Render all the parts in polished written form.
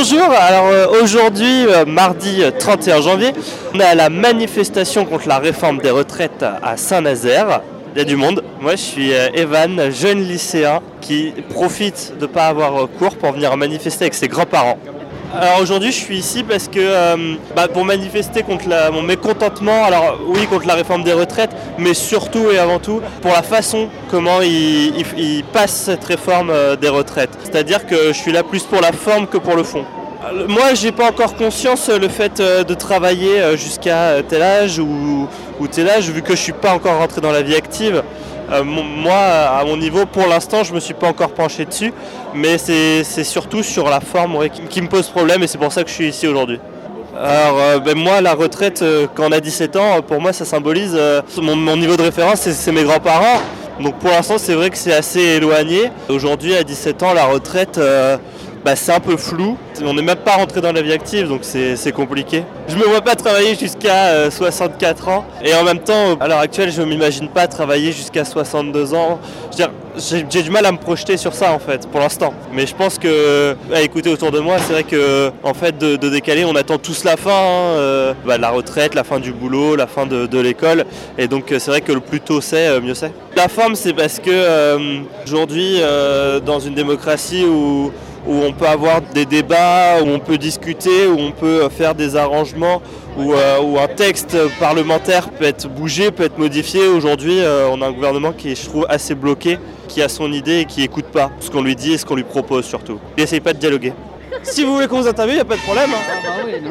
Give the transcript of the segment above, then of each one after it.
Bonjour, alors aujourd'hui, mardi 31 janvier, on est à la manifestation contre la réforme des retraites à Saint-Nazaire. Il y a du monde. Moi je suis Evan, jeune lycéen qui profite de ne pas avoir cours pour venir manifester avec ses grands-parents. Alors aujourd'hui je suis ici parce que pour manifester contre mon mécontentement, alors oui contre la réforme des retraites, mais surtout et avant tout pour la façon comment il passe cette réforme des retraites. C'est-à-dire que je suis là plus pour la forme que pour le fond. Moi j'ai pas encore conscience le fait de travailler jusqu'à tel âge ou tel âge, vu que je suis pas encore rentré dans la vie active. Moi, à mon niveau, pour l'instant, je me suis pas encore penché dessus, mais c'est surtout sur la forme qui me pose problème et c'est pour ça que je suis ici aujourd'hui. Alors, moi, la retraite, quand on a 17 ans, pour moi, ça symbolise mon niveau de référence, c'est mes grands-parents. Donc pour l'instant, c'est vrai que c'est assez éloigné. Aujourd'hui, à 17 ans, la retraite, c'est un peu flou. On n'est même pas rentré dans la vie active, donc c'est compliqué. Je me vois pas travailler jusqu'à 64 ans. Et en même temps, à l'heure actuelle, je ne m'imagine pas travailler jusqu'à 62 ans. Je veux dire, j'ai du mal à me projeter sur ça, en fait, pour l'instant. Mais je pense que, à écouter autour de moi, c'est vrai que, en fait, de décaler, on attend tous la fin. La retraite, la fin du boulot, la fin de l'école. Et donc, c'est vrai que le plus tôt c'est, mieux c'est. La forme, c'est parce que, aujourd'hui, dans une démocratie où on peut avoir des débats, où on peut discuter, où on peut faire des arrangements, où un texte parlementaire peut être bougé, peut être modifié. Aujourd'hui, on a un gouvernement qui est, je trouve, assez bloqué, qui a son idée et qui n'écoute pas ce qu'on lui dit et ce qu'on lui propose surtout. Il n'essaye pas de dialoguer. Si vous voulez qu'on vous interviewe, il n'y a pas de problème. Ah bah oui, non.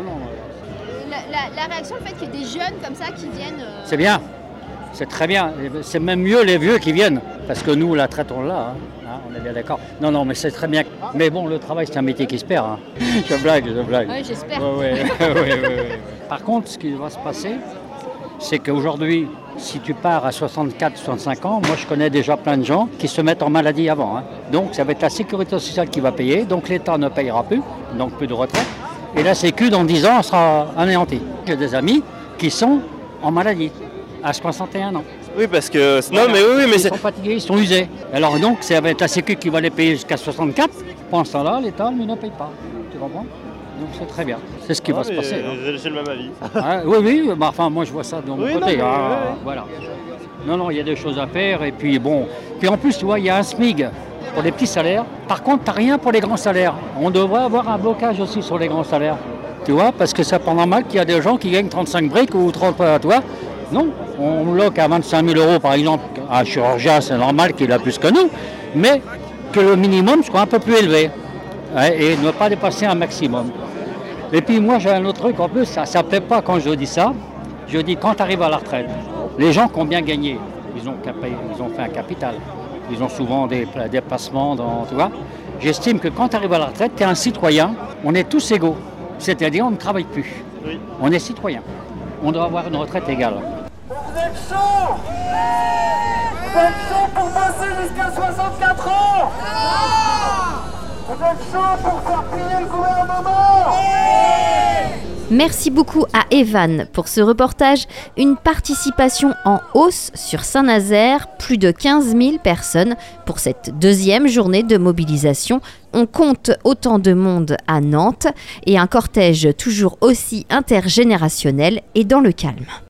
La réaction, le fait qu'il y ait des jeunes comme ça qui viennent... C'est bien, c'est très bien. C'est même mieux les vieux qui viennent, parce que nous, la traite, on l'a. On est bien d'accord. Non, mais c'est très bien. Mais bon, le travail, c'est un métier qui se perd. Hein. Je blague. Oui, j'espère. Ouais. Par contre, ce qui va se passer, c'est qu'aujourd'hui, si tu pars à 64-65 ans, moi, je connais déjà plein de gens qui se mettent en maladie avant. Hein. Donc, ça va être la sécurité sociale qui va payer. Donc, l'État ne payera plus, donc plus de retraite. Et la Sécu, dans 10 ans, sera anéantie. J'ai des amis qui sont en maladie à 61 ans. Oui, parce que... Voilà. Non, mais oui, mais ils sont fatigués, ils sont usés. Alors donc, ça va être la Sécu qui va les payer jusqu'à 64. Pendant ce temps-là, l'État ne paye pas. Tu comprends? Donc c'est très bien. C'est ce qui va se passer. J'ai le même avis. Oui, moi je vois ça de mon côté. Non, Voilà. Non, il y a des choses à faire. Et puis bon. Puis en plus, tu vois, il y a un SMIG pour les petits salaires. Par contre, tu n'as rien pour les grands salaires. On devrait avoir un blocage aussi sur les grands salaires. Tu vois, parce que c'est pas normal qu'il y a des gens qui gagnent 35 briques ou 30, tu vois. Non, on bloque à 25 000 € par exemple. Un chirurgien, c'est normal qu'il a plus que nous, mais que le minimum soit un peu plus élevé et ne pas dépasser un maximum. Et puis moi j'ai un autre truc en plus, ça ne plaît pas quand je dis ça. Je dis quand tu arrives à la retraite, les gens qui ont bien gagné, ils ont fait un capital. Ils ont souvent des placements, tu vois. J'estime que quand tu arrives à la retraite, tu es un citoyen, on est tous égaux. C'est-à-dire on ne travaille plus. Oui. On est citoyen. On doit avoir une retraite égale. Vous êtes chaud? Vous êtes chaud pour passer jusqu'à 64 ans? Vous êtes chaud pour faire plier le gouvernement? Merci beaucoup à Evan pour ce reportage. Une participation en hausse sur Saint-Nazaire, plus de 15 000 personnes pour cette deuxième journée de mobilisation. On compte autant de monde à Nantes et un cortège toujours aussi intergénérationnel et dans le calme.